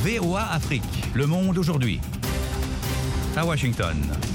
VOA Afrique, le monde aujourd'hui. À Washington.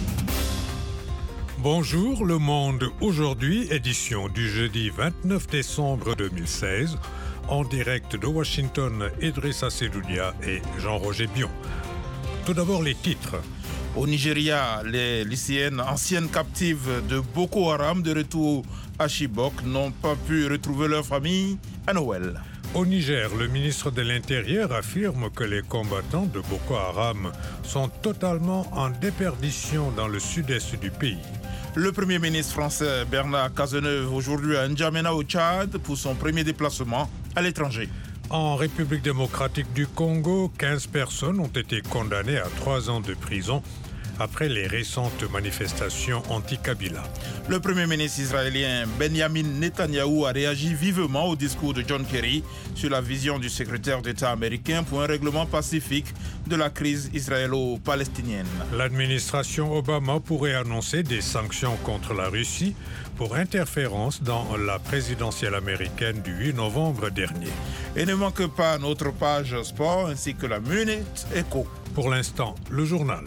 Bonjour, le monde aujourd'hui, édition du jeudi 29 décembre 2016. En direct de Washington, Idrissa Sedounia et Jean-Roger Bion. Tout d'abord, les titres. Au Nigeria, les lycéennes anciennes captives de Boko Haram de retour à Chibok n'ont pas pu retrouver leur famille à Noël. Au Niger, le ministre de l'Intérieur affirme que les combattants de Boko Haram sont totalement en déperdition dans le sud-est du pays. Le Premier ministre français Bernard Cazeneuve aujourd'hui à N'Djamena au Tchad pour son premier déplacement à l'étranger. En République démocratique du Congo, 15 personnes ont été condamnées à 3 ans de prison après les récentes manifestations anti-Kabila. Le Premier ministre israélien Benjamin Netanyahou a réagi vivement au discours de John Kerry sur la vision du secrétaire d'État américain pour un règlement pacifique de la crise israélo-palestinienne. L'administration Obama pourrait annoncer des sanctions contre la Russie pour interférence dans la présidentielle américaine du 8 novembre dernier. Et ne manque pas notre page sport ainsi que la Minute Éco. Pour l'instant, le journal.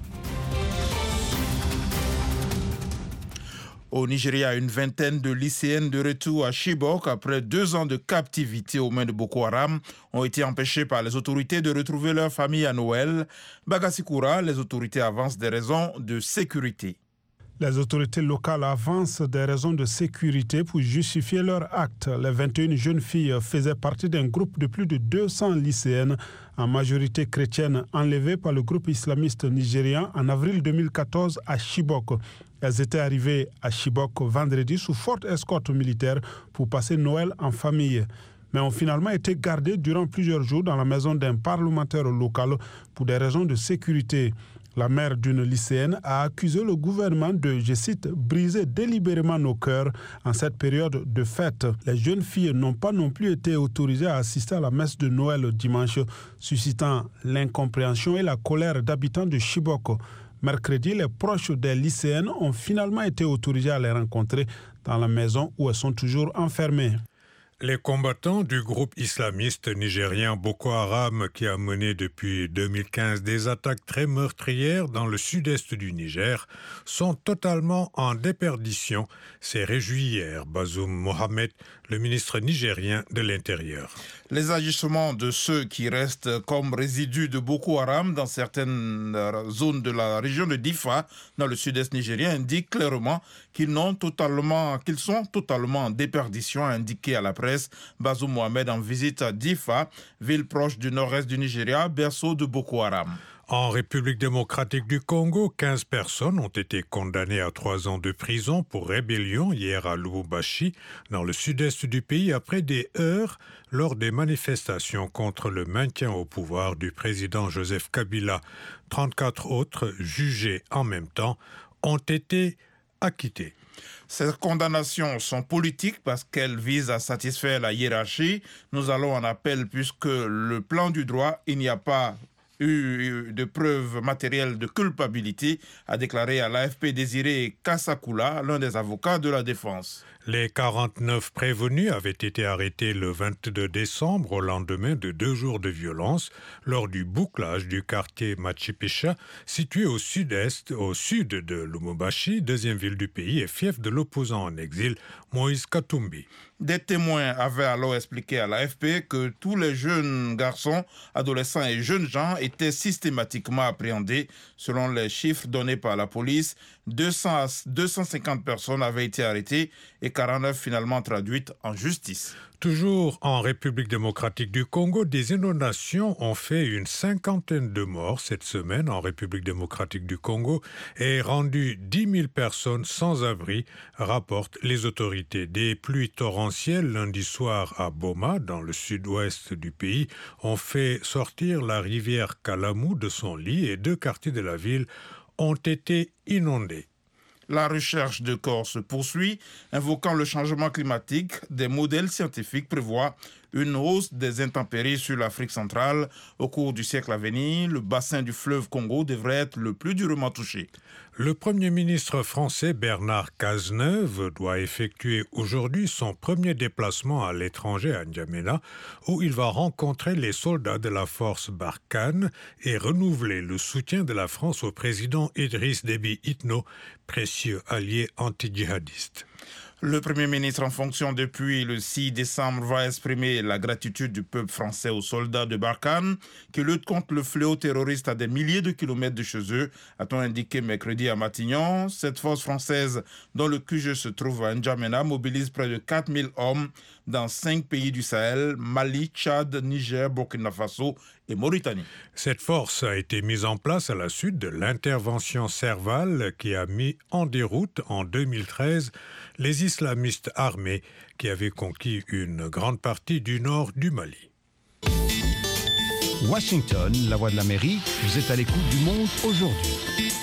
Au Nigeria, une vingtaine de lycéennes de retour à Chibok après 2 ans de captivité aux mains de Boko Haram ont été empêchées par les autorités de retrouver leur famille à Noël. Bagasikoura, les autorités avancent des raisons de sécurité. Les autorités locales avancent des raisons de sécurité pour justifier leur acte. Les 21 jeunes filles faisaient partie d'un groupe de plus de 200 lycéennes, en majorité chrétiennes, enlevées par le groupe islamiste nigérian en avril 2014 à Chibok. Elles étaient arrivées à Chibok vendredi sous forte escorte militaire pour passer Noël en famille, mais ont finalement été gardées durant plusieurs jours dans la maison d'un parlementaire local pour des raisons de sécurité. La mère d'une lycéenne a accusé le gouvernement de, je cite, briser délibérément nos cœurs en cette période de fête. Les jeunes filles n'ont pas non plus été autorisées à assister à la messe de Noël dimanche, suscitant l'incompréhension et la colère d'habitants de Chibok. Mercredi, les proches des lycéennes ont finalement été autorisés à les rencontrer dans la maison où elles sont toujours enfermées. Les combattants du groupe islamiste nigérien Boko Haram, qui a mené depuis 2015 des attaques très meurtrières dans le sud-est du Niger, sont totalement en déperdition, s'est réjoui hier Bazoum Mohamed, le ministre nigérien de l'Intérieur. Les agissements de ceux qui restent comme résidus de Boko Haram dans certaines zones de la région de Difa, dans le sud-est nigérien, indiquent clairement qu'ils sont totalement en déperdition, a indiqué à la presse Bazoum Mohamed en visite à Difa, ville proche du nord-est du Nigeria, berceau de Boko Haram. En République démocratique du Congo, 15 personnes ont été condamnées à 3 ans de prison pour rébellion hier à Lubumbashi, dans le sud-est du pays, après des heurts lors des manifestations contre le maintien au pouvoir du président Joseph Kabila. 34 autres, jugés en même temps, ont été acquittés. Ces condamnations sont politiques parce qu'elles visent à satisfaire la hiérarchie. Nous allons en appel puisque le plan du droit, il n'y a pas eu de preuves matérielles de culpabilité, a déclaré à l'AFP Désiré Kassakula, l'un des avocats de la défense. Les 49 prévenus avaient été arrêtés le 22 décembre au lendemain de 2 jours de violence lors du bouclage du quartier Machipicha, situé au sud-est, au sud de Lubumbashi, deuxième ville du pays et fief de l'opposant en exil, Moïse Katumbi. Des témoins avaient alors expliqué à l'AFP que tous les jeunes garçons, adolescents et jeunes gens étaient systématiquement appréhendés. Selon les chiffres donnés par la police, 200 à 250 personnes avaient été arrêtées et 49 finalement traduites en justice. Toujours en République démocratique du Congo, des inondations ont fait une 50aine de morts cette semaine en République démocratique du Congo et rendu 10 000 personnes sans abri, rapportent les autorités. Des pluies torrentielles lundi soir à Boma, dans le sud-ouest du pays, ont fait sortir la rivière Kalamou de son lit et 2 quartiers de la ville ont été inondés. La recherche de corps se poursuit. Invoquant le changement climatique, des modèles scientifiques prévoient une hausse des intempéries sur l'Afrique centrale. Au cours du siècle à venir, le bassin du fleuve Congo devrait être le plus durement touché. Le Premier ministre français Bernard Cazeneuve doit effectuer aujourd'hui son premier déplacement à l'étranger à N'Djamena, où il va rencontrer les soldats de la force Barkhane et renouveler le soutien de la France au président Idriss Déby Itno, précieux allié anti-djihadiste. Le Premier ministre en fonction depuis le 6 décembre va exprimer la gratitude du peuple français aux soldats de Barkhane qui luttent contre le fléau terroriste à des milliers de kilomètres de chez eux, a-t-on indiqué mercredi à Matignon. Cette force française, dont le QG se trouve à N'Djamena, mobilise près de 4000 hommes dans 5 pays du Sahel, Mali, Tchad, Niger, Burkina Faso et Mauritanie. Cette force a été mise en place à la suite de l'intervention Serval qui a mis en déroute en 2013 les islamistes armés qui avaient conquis une grande partie du nord du Mali. Washington, la voix de l'Amérique, vous êtes à l'écoute du monde aujourd'hui.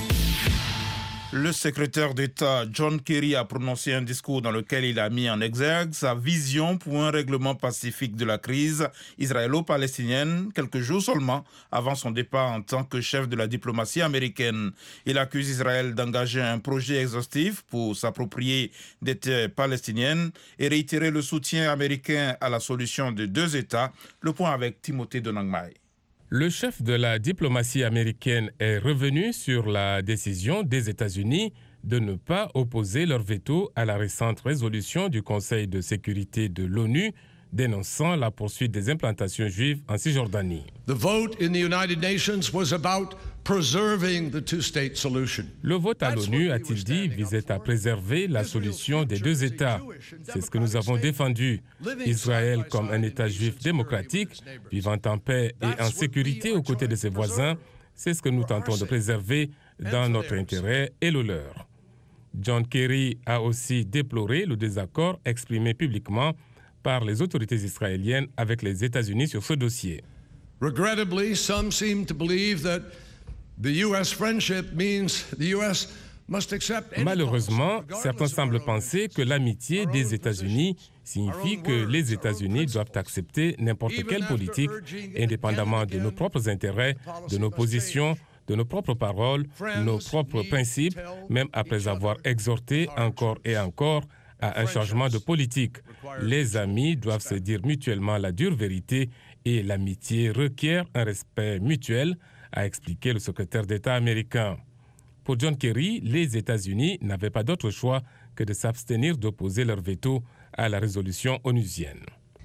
Le secrétaire d'État John Kerry a prononcé un discours dans lequel il a mis en exergue sa vision pour un règlement pacifique de la crise israélo-palestinienne, quelques jours seulement avant son départ en tant que chef de la diplomatie américaine. Il accuse Israël d'engager un projet exhaustif pour s'approprier des terres palestiniennes et réitérer le soutien américain à la solution de 2 États. Le point avec Timothée Donangmai. Le chef de la diplomatie américaine est revenu sur la décision des États-Unis de ne pas opposer leur veto à la récente résolution du Conseil de sécurité de l'ONU dénonçant la poursuite des implantations juives en Cisjordanie. The vote in the United Nations was about preserving the two-state solution. Le vote à l'ONU, a-t-il dit, visait à préserver la solution des 2 États. C'est ce que nous avons défendu. Israël comme un État juif démocratique, vivant en paix et en sécurité aux côtés de ses voisins, c'est ce que nous tentons de préserver dans notre intérêt et le leur. John Kerry a aussi déploré le désaccord exprimé publiquement par les autorités israéliennes avec les États-Unis sur ce dossier. Regrettably, some seem to believe that the US friendship means the US must accept any. Malheureusement, certains semblent penser que l'amitié des États-Unis signifie que les États-Unis doivent accepter n'importe quelle politique, indépendamment de nos propres intérêts, de nos positions, de nos propres paroles, nos propres principes, même après avoir exhorté encore et encore à un changement de politique. Les amis doivent se dire mutuellement la dure vérité et l'amitié requiert un respect mutuel, a expliqué le secrétaire d'État américain. Pour John Kerry, les États-Unis n'avaient pas d'autre choix que de s'abstenir d'opposer leur veto à la résolution onusienne.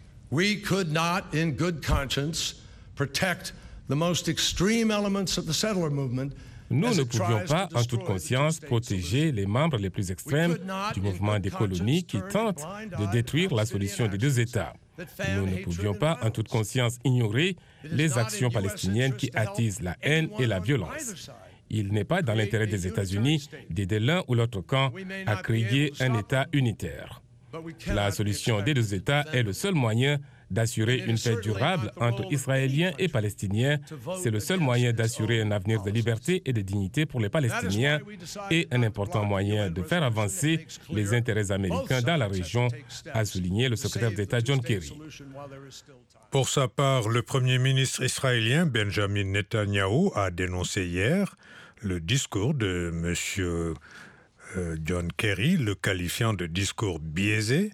We could not, in good conscience, protect the most extreme elements of the settler movement. Nous ne pouvions pas, en toute conscience, protéger les membres les plus extrêmes du mouvement des colonies qui tentent de détruire la solution des 2 États. Nous ne pouvions pas, en toute conscience, ignorer les actions palestiniennes qui attisent la haine et la violence. Il n'est pas dans l'intérêt des États-Unis d'aider l'un ou l'autre camp à créer un État unitaire. La solution des 2 États est le seul moyen d'assurer une paix durable entre Israéliens et Palestiniens. C'est le seul moyen d'assurer un avenir de liberté et de dignité pour les Palestiniens et un important moyen de faire avancer les intérêts américains dans la région, a souligné le secrétaire d'État John Kerry. Pour sa part, le Premier ministre israélien Benjamin Netanyahou a dénoncé hier le discours de M. John Kerry, le qualifiant de discours biaisé.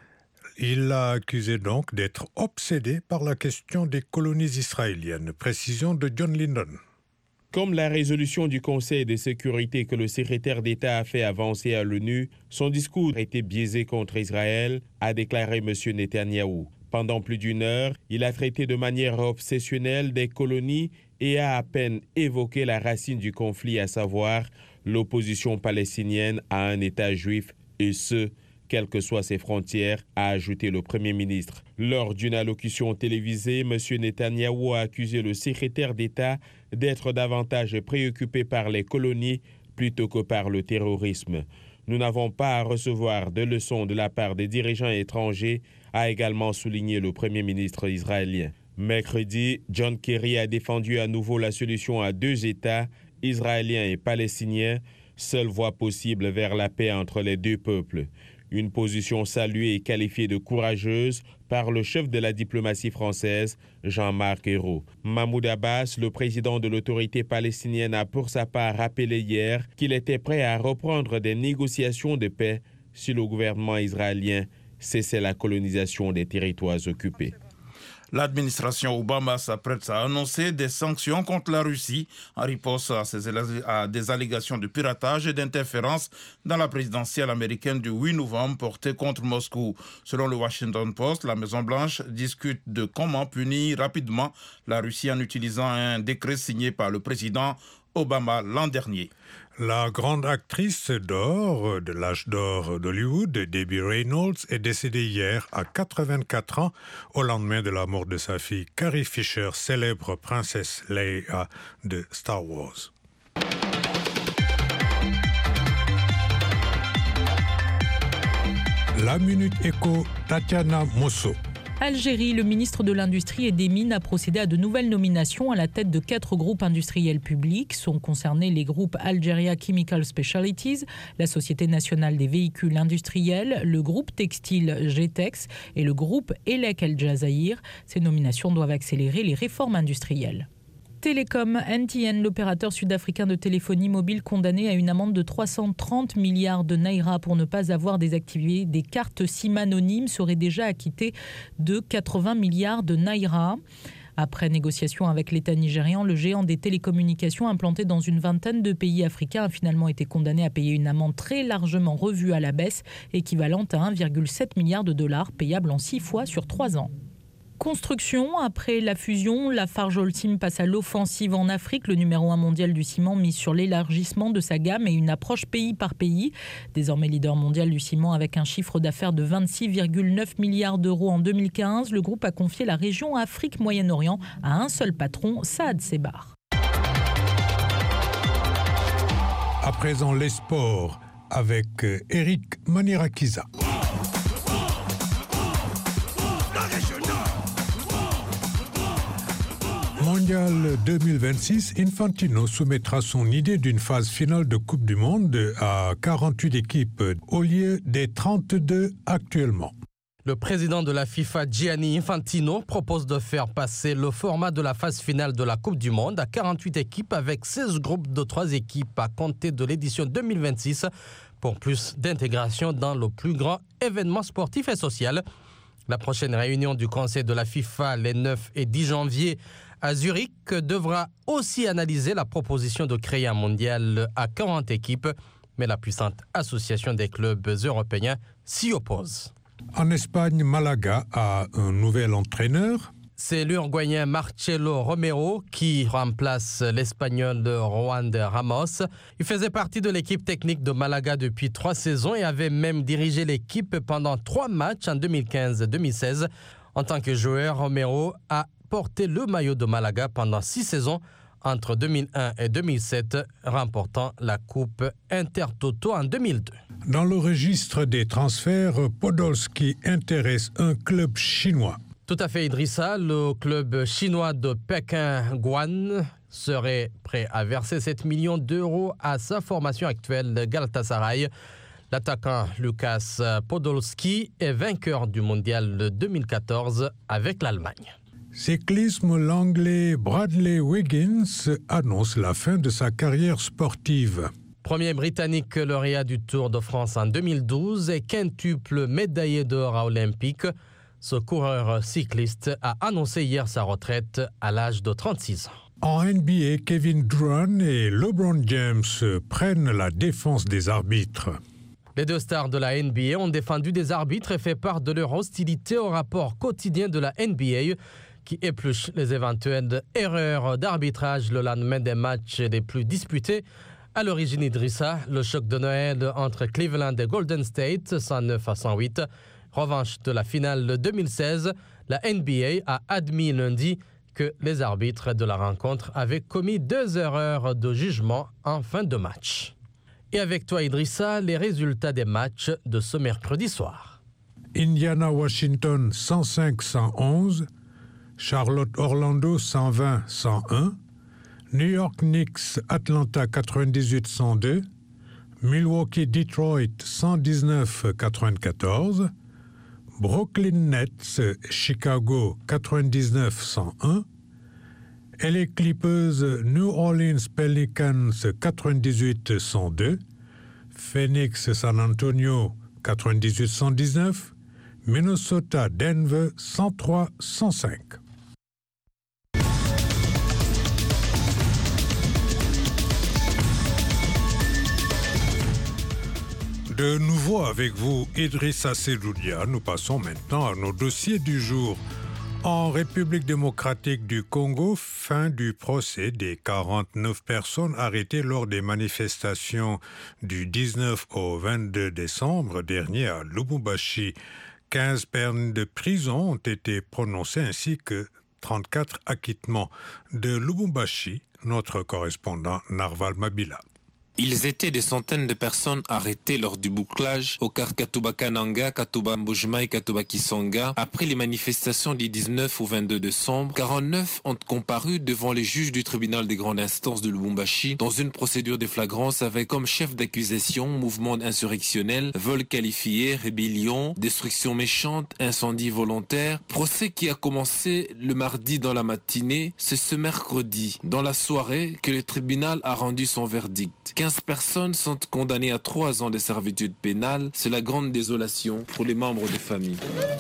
Il l'a accusé donc d'être obsédé par la question des colonies israéliennes. Précision de John Lindon. Comme la résolution du Conseil de sécurité que le secrétaire d'État a fait avancer à l'ONU, son discours a été biaisé contre Israël, a déclaré M. Netanyahou. Pendant plus d'1 heure, il a traité de manière obsessionnelle des colonies et a à peine évoqué la racine du conflit, à savoir l'opposition palestinienne à un État juif, et ce, quelles que soient ses frontières, a ajouté le Premier ministre. Lors d'une allocution télévisée, M. Netanyahou a accusé le secrétaire d'État d'être davantage préoccupé par les colonies plutôt que par le terrorisme. Nous n'avons pas à recevoir de leçons de la part des dirigeants étrangers, a également souligné le Premier ministre israélien. Mercredi, John Kerry a défendu à nouveau la solution à 2 États, israéliens et palestiniens, seule voie possible vers la paix entre les 2 peuples. Une position saluée et qualifiée de courageuse par le chef de la diplomatie française, Jean-Marc Ayrault. Mahmoud Abbas, le président de l'autorité palestinienne, a pour sa part rappelé hier qu'il était prêt à reprendre des négociations de paix si le gouvernement israélien cessait la colonisation des territoires occupés. L'administration Obama s'apprête à annoncer des sanctions contre la Russie en réponse à des allégations de piratage et d'interférence dans la présidentielle américaine du 8 novembre portée contre Moscou. Selon le Washington Post, la Maison-Blanche discute de comment punir rapidement la Russie en utilisant un décret signé par le président Obama l'an dernier. La grande actrice d'or de l'âge d'or d'Hollywood, Debbie Reynolds, est décédée hier à 84 ans au lendemain de la mort de sa fille Carrie Fisher, célèbre princesse Leia de Star Wars. La Minute Éco, Tatiana Mosso. Algérie, le ministre de l'Industrie et des Mines a procédé à de nouvelles nominations à la tête de 4 groupes industriels publics. Sont concernés les groupes Algeria Chemical Specialties, la Société nationale des véhicules industriels, le groupe textile Getex et le groupe Elec El Jazair. Ces nominations doivent accélérer les réformes industrielles. Télécom, MTN, l'opérateur sud-africain de téléphonie mobile condamné à une amende de 330 milliards de naira pour ne pas avoir désactivé des cartes SIM anonymes, serait déjà acquitté de 80 milliards de naira. Après négociation avec l'État nigérian, le géant des télécommunications implanté dans une vingtaine de pays africains a finalement été condamné à payer une amende très largement revue à la baisse, équivalente à 1,7 milliard de dollars, payable en 6 fois sur 3 ans. Construction, après la fusion, Lafarge Holcim passe à l'offensive en Afrique. Le numéro 1 mondial du ciment mise sur l'élargissement de sa gamme et une approche pays par pays. Désormais leader mondial du ciment avec un chiffre d'affaires de 26,9 milliards d'euros en 2015, le groupe a confié la région Afrique-Moyen-Orient à un seul patron, Saad Sebar. À présent, les sports avec Eric Manirakiza. Mondial 2026, Infantino soumettra son idée d'une phase finale de Coupe du Monde à 48 équipes au lieu des 32 actuellement. Le président de la FIFA, Gianni Infantino, propose de faire passer le format de la phase finale de la Coupe du Monde à 48 équipes avec 16 groupes de 3 équipes à compter de l'édition 2026 pour plus d'intégration dans le plus grand événement sportif et social. La prochaine réunion du Conseil de la FIFA les 9 et 10 janvier à Zurich devra aussi analyser la proposition de créer un mondial à 40 équipes, mais la puissante association des clubs européens s'y oppose. En Espagne, Malaga a un nouvel entraîneur. C'est l'Uruguayen Marcelo Romero qui remplace l'Espagnol Juan Ramos. Il faisait partie de l'équipe technique de Malaga depuis 3 saisons et avait même dirigé l'équipe pendant 3 matchs en 2015-2016. En tant que joueur, Romero a porté le maillot de Malaga pendant 6 saisons entre 2001 et 2007, remportant la Coupe Intertoto en 2002. Dans le registre des transferts, Podolski intéresse un club chinois. Tout à fait, Idrissa. Le club chinois de Pékin, Guan, serait prêt à verser 7 millions d'euros à sa formation actuelle Galatasaray. L'attaquant Lukas Podolski est vainqueur du mondial 2014 avec l'Allemagne. Cyclisme, l'Anglais Bradley Wiggins annonce la fin de sa carrière sportive. Premier Britannique lauréat du Tour de France en 2012 et quintuple médaillé d'or à Olympique, ce coureur cycliste a annoncé hier sa retraite à l'âge de 36 ans. En NBA, Kevin Durant et LeBron James prennent la défense des arbitres. Les 2 stars de la NBA ont défendu des arbitres et fait part de leur hostilité au rapport quotidien de la NBA qui épluche les éventuelles erreurs d'arbitrage le lendemain des matchs les plus disputés. À l'origine, Idrissa, le choc de Noël entre Cleveland et Golden State, 109-108. Revanche de la finale 2016, la NBA a admis lundi que les arbitres de la rencontre avaient commis 2 erreurs de jugement en fin de match. Et avec toi, Idrissa, les résultats des matchs de ce mercredi soir. Indiana-Washington 105-111, Charlotte-Orlando 120-101, New York Knicks Atlanta 98-102, Milwaukee-Detroit 119-94, Brooklyn Nets Chicago 99-101, LA Clippers New Orleans Pelicans 98-102, Phoenix San Antonio 98-119, Minnesota Denver 103-105. De nouveau avec vous, Idrissa Seloudia. Nous passons maintenant à nos dossiers du jour. En République démocratique du Congo, fin du procès des 49 personnes arrêtées lors des manifestations du 19 au 22 décembre dernier à Lubumbashi. 15 peines de prison ont été prononcées ainsi que 34 acquittements. De Lubumbashi, notre correspondant Narval Mabila. Ils étaient des centaines de personnes arrêtées lors du bouclage au quart Katuba-Kananga, Katuba-Mbujima et Katuba-Kisonga. Après les manifestations du 19 au 22 décembre, 49 ont comparu devant les juges du tribunal des grandes instances de Lubumbashi dans une procédure de flagrance avec comme chef d'accusation mouvement insurrectionnel, vol qualifié, rébellion, destruction méchante, incendie volontaire. Procès qui a commencé le mardi dans la matinée, c'est ce mercredi, dans la soirée, que le tribunal a rendu son verdict. 15 personnes sont condamnées à 3 ans de servitude pénale. C'est la grande désolation pour les membres des familles.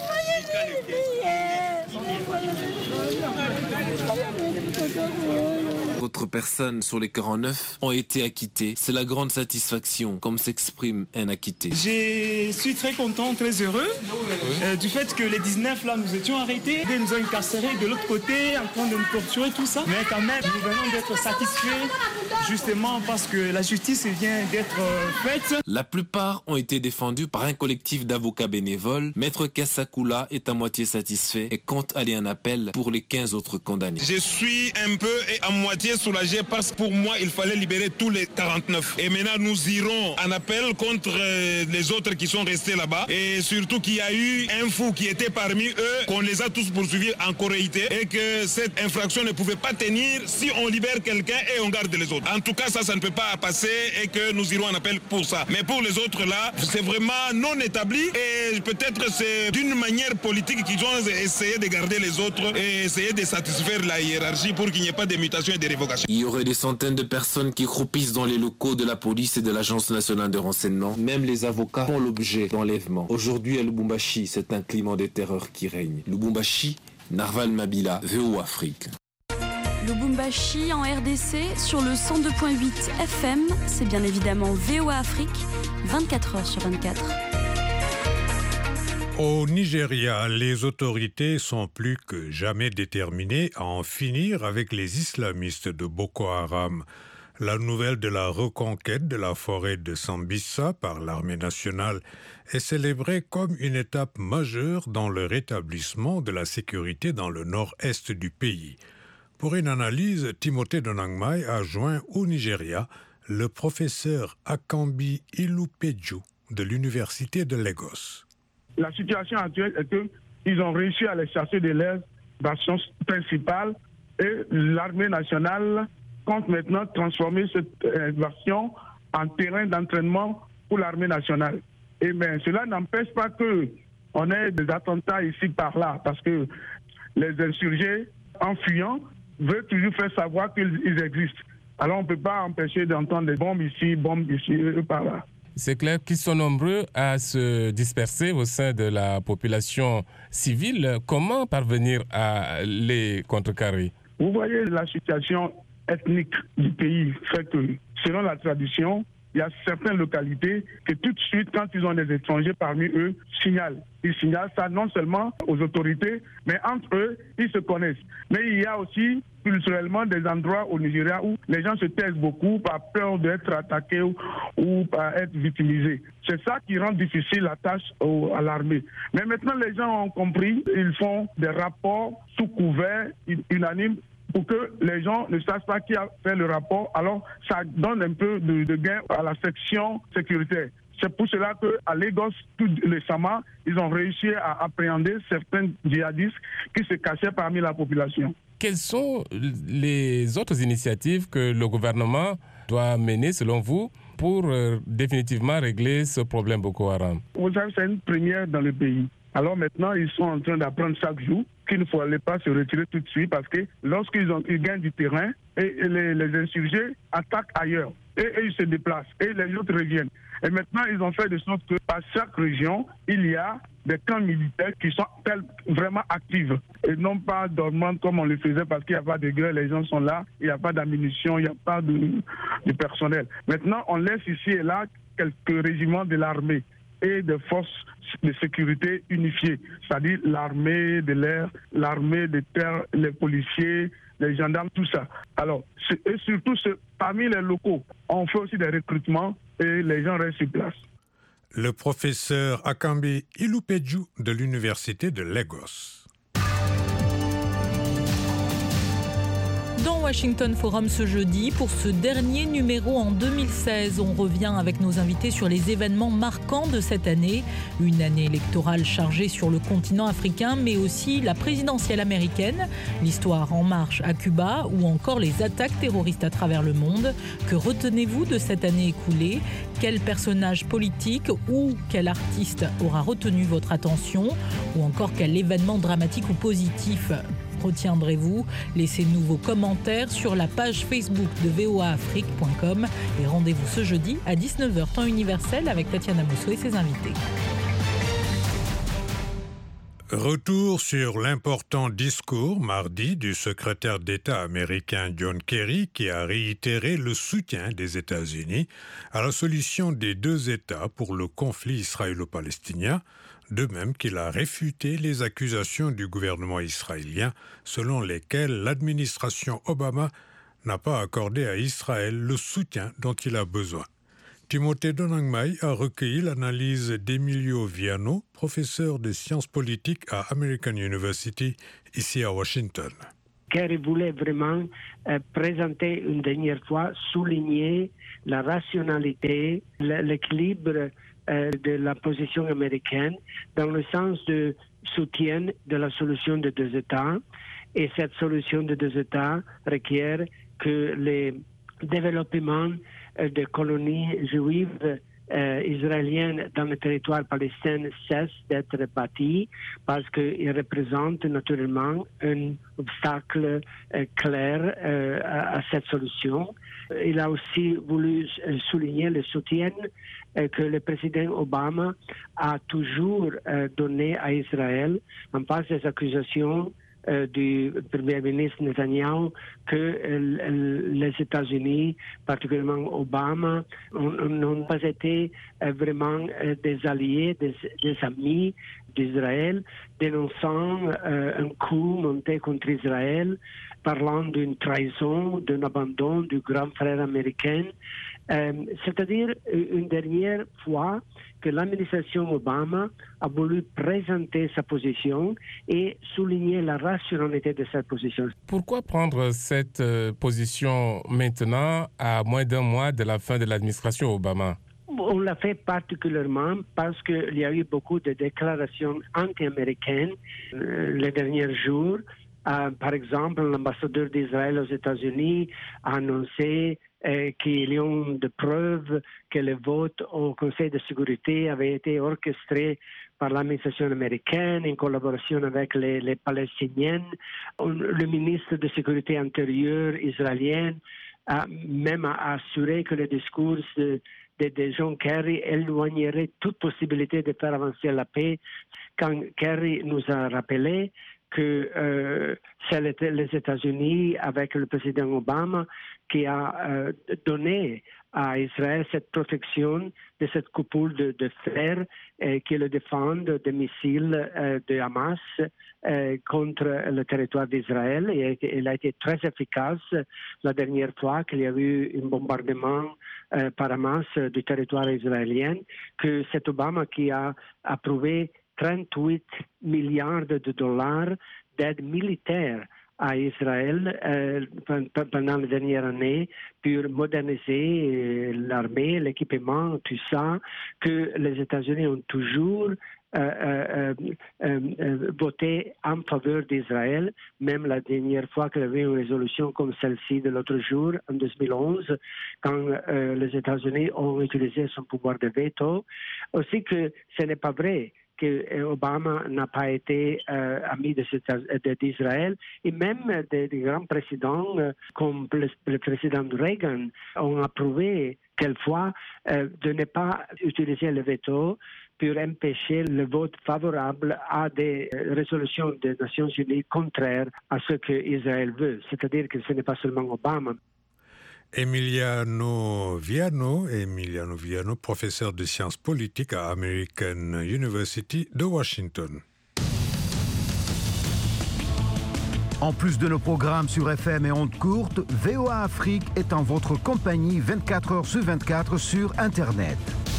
D'autres personnes sur les 49 ont été acquittées. C'est la grande satisfaction, comme s'exprime un acquitté. Je suis très content, très heureux du fait que les 19 là nous étions arrêtés. Ils nous ont incarcérés de l'autre côté, en train de nous torturer, tout ça. Mais quand même, nous venons d'être satisfaits justement parce que la justice vient d'être faite. La plupart ont été défendus par un collectif d'avocats bénévoles. Maître Kassakula est à moitié satisfait et compte aller en appel pour les 15 autres condamnés. Je suis un peu et à moitié soulagé parce que pour moi, il fallait libérer tous les 49. Et maintenant, nous irons en appel contre les autres qui sont restés là-bas. Et surtout qu'il y a eu un fou qui était parmi eux, qu'on les a tous poursuivis en corréité et que cette infraction ne pouvait pas tenir si on libère quelqu'un et on garde les autres. En tout cas, ça ne peut pas passer et que nous irons en appel pour ça. Mais pour les autres là, c'est vraiment non établi et peut-être c'est d'une manière politique qu'ils ont essayé de garder les autres et essayer de satisfaire la hiérarchie pour qu'il n'y ait pas de mutation et de révocation. Il y aurait des centaines de personnes qui croupissent dans les locaux de la police et de l'Agence nationale de renseignement. Même les avocats font l'objet d'enlèvements. Aujourd'hui à Lubumbashi, c'est un climat de terreur qui règne. Lubumbashi, Narval Mabila, VOA Afrique. Lubumbashi en RDC sur le 102.8 FM, c'est bien évidemment VOA Afrique, 24 heures sur 24. Au Nigeria, les autorités sont plus que jamais déterminées à en finir avec les islamistes de Boko Haram. La nouvelle de la reconquête de la forêt de Sambisa par l'armée nationale est célébrée comme une étape majeure dans le rétablissement de la sécurité dans le nord-est du pays. Pour une analyse, Timothée Donangmai a joint au Nigeria le professeur Akambi Ilupeju de l'université de Lagos. La situation actuelle est qu'ils ont réussi à les chasser de leur bastion principale et l'armée nationale compte maintenant transformer cette bastion en terrain d'entraînement pour l'armée nationale. Et mais cela n'empêche pas qu'on ait des attentats ici par là, parce que les insurgés, en fuyant, veulent toujours faire savoir qu'ils existent. Alors on ne peut pas empêcher d'entendre des bombes ici et par là. C'est clair qu'ils sont nombreux à se disperser au sein de la population civile. Comment parvenir à les contrecarrer? Vous voyez, la situation ethnique du pays fait que, selon la tradition, il y a certaines localités que tout de suite, quand ils ont des étrangers parmi eux, signalent. Ils signalent ça non seulement aux autorités, mais entre eux, ils se connaissent. Mais il y a aussi culturellement des endroits au Nigeria où les gens se taisent beaucoup par peur d'être attaqués ou par être victimisés. C'est ça qui rend difficile la tâche à l'armée. Mais maintenant, les gens ont compris, ils font des rapports sous couvert, unanimes, pour que les gens ne sachent pas qui a fait le rapport. Alors, ça donne un peu de gain à la section sécuritaire. C'est pour cela qu'à Lagos, tout récemment, ils ont réussi à appréhender certains djihadistes qui se cachaient parmi la population. Quelles sont les autres initiatives que le gouvernement doit mener, selon vous, pour définitivement régler ce problème Boko Haram? Vous savez, c'est une première dans le pays. Alors maintenant, ils sont en train d'apprendre chaque jour qu'il ne fallait pas se retirer tout de suite parce que lorsqu'ils gagnent du terrain, et les insurgés attaquent ailleurs. Et ils se déplacent. Et les autres reviennent. Et maintenant, ils ont fait de sorte que par chaque région, il y a des camps militaires qui sont vraiment actifs. Et non pas dormants comme on le faisait parce qu'il n'y a pas de guerre, les gens sont là, il n'y a pas d'ammunition, il n'y a pas de personnel. Maintenant, on laisse ici et là quelques régiments de l'armée et des forces de sécurité unifiées, c'est-à-dire l'armée de l'air, l'armée de terre, les policiers, les gendarmes, tout ça. Alors, et surtout, parmi les locaux, on fait aussi des recrutements et les gens restent sur place. Le professeur Akambi Ilupeju de l'Université de Lagos. Dans Washington Forum ce jeudi, pour ce dernier numéro en 2016, on revient avec nos invités sur les événements marquants de cette année. Une année électorale chargée sur le continent africain, mais aussi la présidentielle américaine, l'histoire en marche à Cuba ou encore les attaques terroristes à travers le monde. Que retenez-vous de cette année écoulée ? Quel personnage politique ou quel artiste aura retenu votre attention ? Ou encore quel événement dramatique ou positif retiendrez-vous? Laissez-nous vos commentaires sur la page Facebook de voaafrique.com et rendez-vous ce jeudi à 19h temps universel avec Tatiana Mousso et ses invités. Retour sur l'important discours mardi du secrétaire d'État américain John Kerry qui a réitéré le soutien des États-Unis à la solution des deux États pour le conflit israélo-palestinien, de même qu'il a réfuté les accusations du gouvernement israélien selon lesquelles l'administration Obama n'a pas accordé à Israël le soutien dont il a besoin. Timothée Donangmai a recueilli l'analyse d'Emilio Viano, professeur de sciences politiques à American University, ici à Washington. Kerry voulait vraiment présenter une dernière fois, souligner la rationalité, l'équilibre de la position américaine dans le sens de soutien de la solution de deux États. Et cette solution de deux États requiert que les développements de colonies juives israéliennes dans le territoire palestinien cessent d'être bâtis parce qu'ils représentent naturellement un obstacle clair à cette solution. Il a aussi voulu souligner le soutien que le président Obama a toujours donné à Israël en face des accusations du Premier ministre Netanyahu que les États-Unis, particulièrement Obama, n'ont pas été vraiment des alliés, des amis d'Israël, dénonçant un coup monté contre Israël, parlant d'une trahison, d'un abandon du grand frère américain. C'est-à-dire une dernière fois que l'administration Obama a voulu présenter sa position et souligner la rationalité de cette position. Pourquoi prendre cette position maintenant, à moins d'un mois de la fin de l'administration Obama? On l'a fait particulièrement parce qu'il y a eu beaucoup de déclarations anti-américaines les derniers jours. Par exemple, l'ambassadeur d'Israël aux États-Unis a annoncé qu'il y a de preuves que le vote au Conseil de sécurité avait été orchestré par l'administration américaine en collaboration avec les Palestiniens. Le ministre de Sécurité intérieure israélien a même assuré que le discours de John Kerry éloignerait toute possibilité de faire avancer la paix. Quand Kerry nous a rappelé que c'était les États-Unis, avec le président Obama, qui a donné à Israël cette protection de cette coupole de fer qui le défendent des missiles de Hamas contre le territoire d'Israël. Et elle a été très efficace la dernière fois qu'il y a eu un bombardement par Hamas du territoire israélien, que c'est Obama qui a approuvé 38 milliards de dollars d'aide militaire à Israël pendant les dernières années pour moderniser l'armée, l'équipement, tout ça, que les États-Unis ont toujours voté en faveur d'Israël, même la dernière fois qu'il y avait une résolution comme celle-ci de l'autre jour, en 2011, quand les États-Unis ont utilisé son pouvoir de veto. Aussi que ce n'est pas vrai que Obama n'a pas été ami d'Israël, et même des grands présidents comme le président Reagan ont approuvé quelquefois de ne pas utiliser le veto pour empêcher le vote favorable à des résolutions des Nations Unies contraires à ce qu'Israël veut. C'est-à-dire que ce n'est pas seulement Obama. Emiliano Viano, professeur de sciences politiques à American University de Washington. En plus de nos programmes sur FM et ondes courtes, VOA Afrique est en votre compagnie 24 heures sur 24 sur Internet.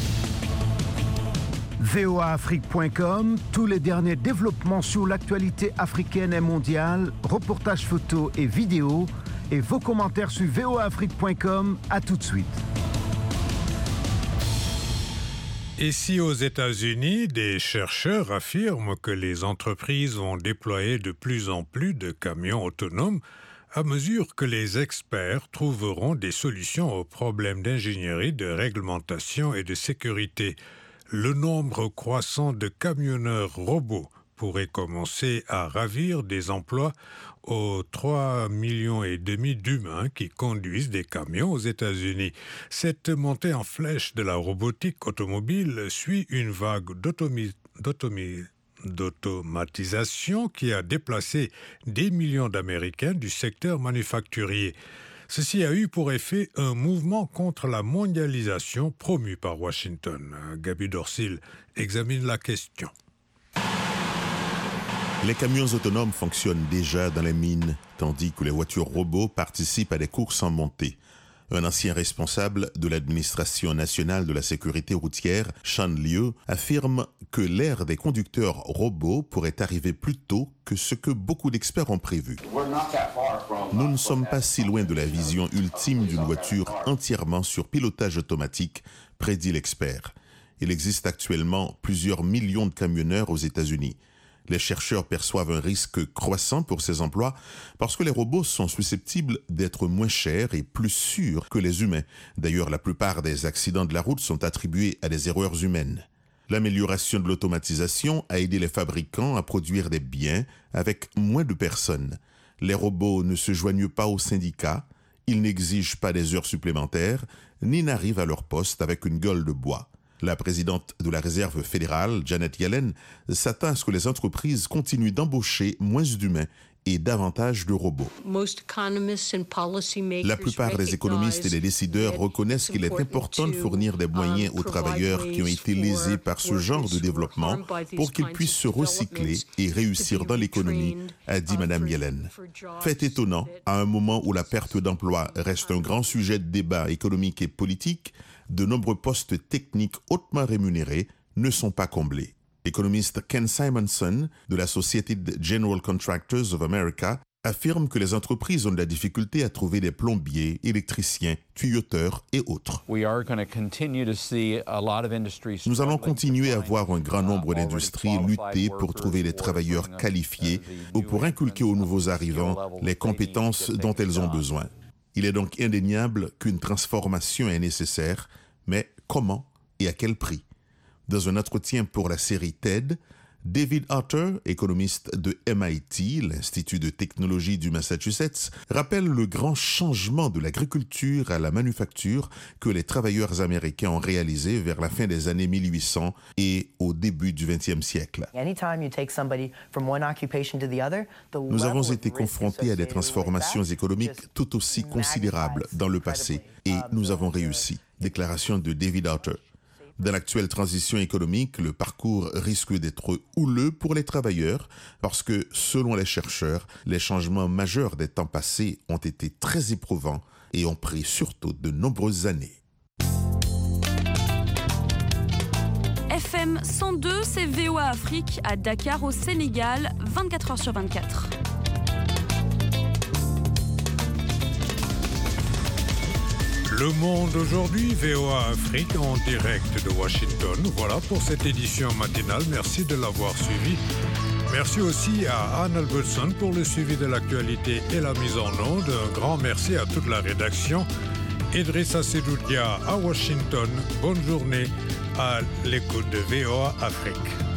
voaafrique.com, tous les derniers développements sur l'actualité africaine et mondiale, reportages photos et vidéos, et vos commentaires sur voaafrique.com. À tout de suite. Ici aux États-Unis, des chercheurs affirment que les entreprises vont déployer de plus en plus de camions autonomes à mesure que les experts trouveront des solutions aux problèmes d'ingénierie, de réglementation et de sécurité. Le nombre croissant de camionneurs robots pourrait commencer à ravir des emplois aux 3,5 millions d'humains qui conduisent des camions aux États-Unis. Cette montée en flèche de la robotique automobile suit une vague d'automatisation qui a déplacé des millions d'Américains du secteur manufacturier. Ceci a eu pour effet un mouvement contre la mondialisation promu par Washington. Gaby Dorsil examine la question. Les camions autonomes fonctionnent déjà dans les mines, tandis que les voitures robots participent à des courses en montée. Un ancien responsable de l'administration nationale de la sécurité routière, Sean Liu, affirme que l'ère des conducteurs robots pourrait arriver plus tôt que ce que beaucoup d'experts ont prévu. Nous ne sommes pas si loin de la vision ultime d'une voiture entièrement sur pilotage automatique, prédit l'expert. Il existe actuellement plusieurs millions de camionneurs aux États-Unis. Les chercheurs perçoivent un risque croissant pour ces emplois parce que les robots sont susceptibles d'être moins chers et plus sûrs que les humains. D'ailleurs, la plupart des accidents de la route sont attribués à des erreurs humaines. L'amélioration de l'automatisation a aidé les fabricants à produire des biens avec moins de personnes. Les robots ne se joignent pas aux syndicats, ils n'exigent pas des heures supplémentaires, ni n'arrivent à leur poste avec une gueule de bois. La présidente de la Réserve fédérale, Janet Yellen, s'attend à ce que les entreprises continuent d'embaucher moins d'humains et davantage de robots. La plupart des économistes et des décideurs reconnaissent qu'il est important de fournir des moyens aux travailleurs qui ont été lésés par ce genre de développement pour qu'ils puissent se recycler et réussir dans l'économie, a dit Mme Yellen. Fait étonnant, à un moment où la perte d'emploi reste un grand sujet de débat économique et politique, de nombreux postes techniques hautement rémunérés ne sont pas comblés. L'économiste Ken Simonson de la Associated General Contractors of America affirme que les entreprises ont de la difficulté à trouver des plombiers, électriciens, tuyauteurs et autres. Nous allons continuer à voir un grand nombre d'industries lutter pour trouver des travailleurs qualifiés ou pour inculquer aux nouveaux arrivants les compétences dont elles ont besoin. Il est donc indéniable qu'une transformation est nécessaire, mais comment et à quel prix? Dans un entretien pour la série TED, David Autor, économiste de MIT, l'Institut de technologie du Massachusetts, rappelle le grand changement de l'agriculture à la manufacture que les travailleurs américains ont réalisé vers la fin des années 1800 et au début du XXe siècle. Nous avons été confrontés à des transformations économiques tout aussi considérables dans le passé et nous avons réussi. Déclaration de David Autor. Dans l'actuelle transition économique, le parcours risque d'être houleux pour les travailleurs parce que, selon les chercheurs, les changements majeurs des temps passés ont été très éprouvants et ont pris surtout de nombreuses années. FM 102, c'est VOA Afrique à Dakar au Sénégal, 24 heures sur 24. Le Monde aujourd'hui, VOA Afrique en direct de Washington. Voilà pour cette édition matinale. Merci de l'avoir suivi. Merci aussi à Anne Albertson pour le suivi de l'actualité et la mise en onde. Un grand merci à toute la rédaction. Idrissa Sedoudia à Washington. Bonne journée à l'écoute de VOA Afrique.